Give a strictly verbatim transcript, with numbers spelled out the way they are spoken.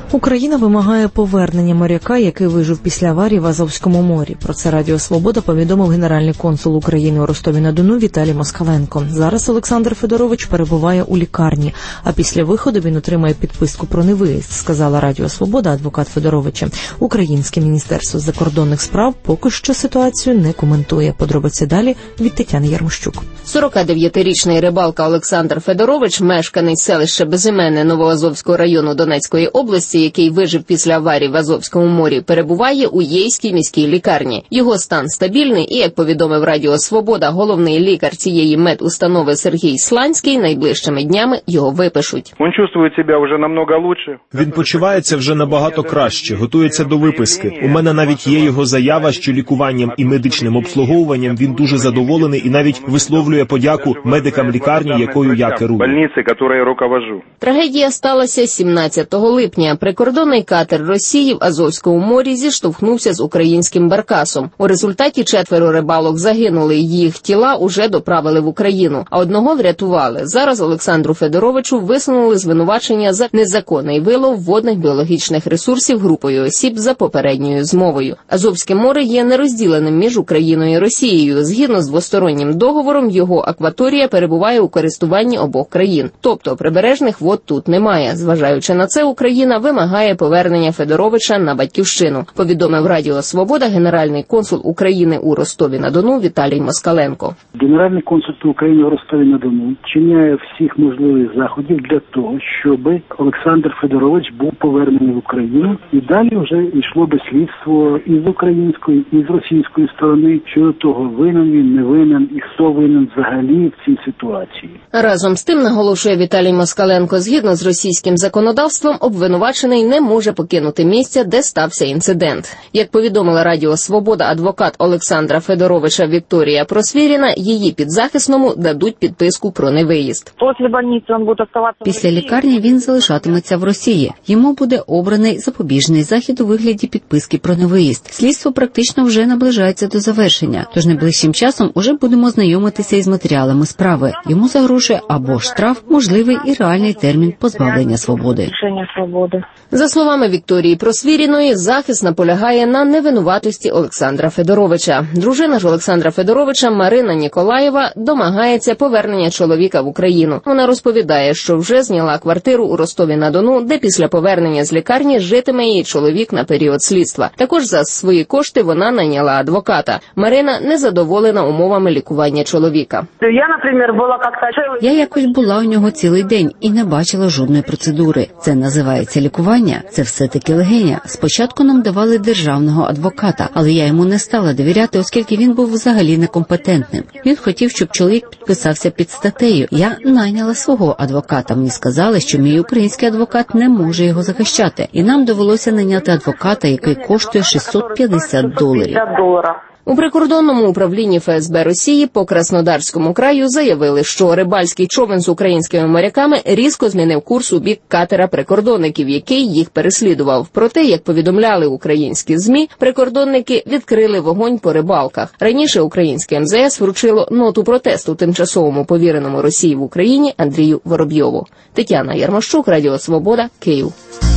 Україна вимагає повернення моряка, який вижив після аварії в Азовському морі. Про це Радіо Свобода повідомив генеральний консул України у Ростові-на-Дону Віталій Москаленко. Зараз Олександр Федорович перебуває у лікарні, а після виходу він отримає підписку про невиїзд, сказала Радіо Свобода адвокат Федоровича. Українське міністерство закордонних справ поки що ситуацію не коментує. Подробиці далі від Тетяни Ярмощук. сорокадев'ятирічний рибалка Олександр Федорович, мешканець селища Безіменне Новоазовського району Донецької області, який вижив після аварії в Азовському морі, перебуває у Єйській міській лікарні. Його стан стабільний і, як повідомив Радіо Свобода, головний лікар цієї медустанови Сергій Сланський, найближчими днями його випишуть. Він чувствує себе вже намного лучше. Він почувається вже набагато краще, готується до виписки. У мене навіть є його заява, що лікуванням і медичним обслуговуванням він дуже задоволений і навіть висловлює подяку медикам лікарні, якою я керую. Трагедія сталася сімнадцятого липня. Прикордонний катер Росії в Азовському морі зіштовхнувся з українським баркасом. У результаті четверо рибалок загинули, їх тіла уже доправили в Україну, а одного врятували. Зараз Олександру Федоровичу висунули звинувачення за незаконний вилов водних біологічних ресурсів групою осіб за попередньою змовою. Азовське море є нерозділеним між Україною і Росією. Згідно з двостороннім договором, його акваторія перебуває у користуванні обох країн. Тобто прибережних вод тут немає. Зважаючи на це, Україна вимагає повернення Федоровича на батьківщину, повідомив Радіо Свобода генеральний консул України у Ростові-на-Дону Віталій Москаленко. Генеральний консул України у Ростові-на-Дону вчиняє всіх можливих заходів для того, щоб Олександр Федорович був повернений в Україну, і далі вже йшло би слідство і з української, і з російської сторони щодо того, винен він, не винен і хто винен взагалі в цій ситуації. Разом з тим, наголошує Віталій Москаленко, згідно з російським законодавством, обвинувачений не може покинути місця, де стався інцидент. Як повідомила Радіо Свобода адвокат Олександра Федоровича Вікторія Просвіріна, її підзахисному дадуть підписку про невиїзд. Після лікарні він залишатиметься в Росії. Йому буде обраний запобіжний захід у вигляді підписки про невиїзд. Слідство практично вже наближається до завершення, тож найближчим часом уже будемо знайомитися із матеріалами справи. Йому загрожує або штраф, можливий і реальний термін позбавлення свободи. За словами Вікторії Просвіріної, захист наполягає на невинуватості Олександра Федоровича. Дружина ж Олександра Федоровича Марина Ніколаєва домагається повернення чоловіка в Україну. Вона розповідає, що вже зняла квартиру у Ростові-на-Дону, де після повернення з лікарні житиме її чоловік на період слідства. Також за свої кошти вона найняла адвоката. Марина незадоволена умовами лікування чоловіка. Я, наприклад, була Я якось була у нього цілий день і не бачила жодної процедури. Це називається лікування. Це все-таки легеня. Спочатку нам давали державного адвоката, але я йому не стала довіряти, оскільки він був взагалі некомпетентним. Він хотів, щоб чоловік підписався під статтею. Я найняла свого адвоката. Мені сказали, що мій український адвокат не може його захищати. І нам довелося найняти адвоката, який коштує шістсот п'ятдесят доларів. У прикордонному управлінні Ф С Б Росії по Краснодарському краю заявили, що рибальський човен з українськими моряками різко змінив курс у бік катера прикордонників, який їх переслідував. Проте, як повідомляли українські ЗМІ, прикордонники відкрили вогонь по рибалках. Раніше українське М З С вручило ноту протесту тимчасовому повіреному Росії в Україні Андрію Воробйову. Тетяна Ярмощук, Радіо Свобода, Київ.